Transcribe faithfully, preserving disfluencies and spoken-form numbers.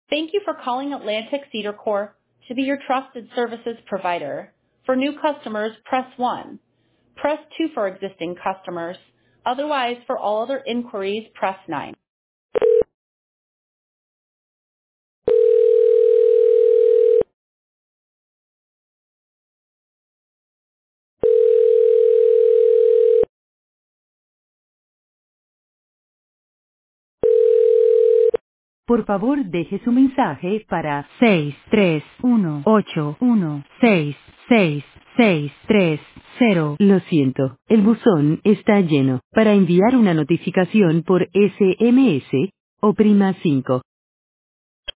Thank you for calling Atlantic Cedar Corp to be your trusted services provider. For new customers, press one. Press two for existing customers. Otherwise, for all other inquiries, press nine. Por favor, deje su mensaje para seis tres uno ocho uno seis seis seis tres cero. Lo siento, el buzón está lleno. Para enviar una notificación por S M S, oprima cinco.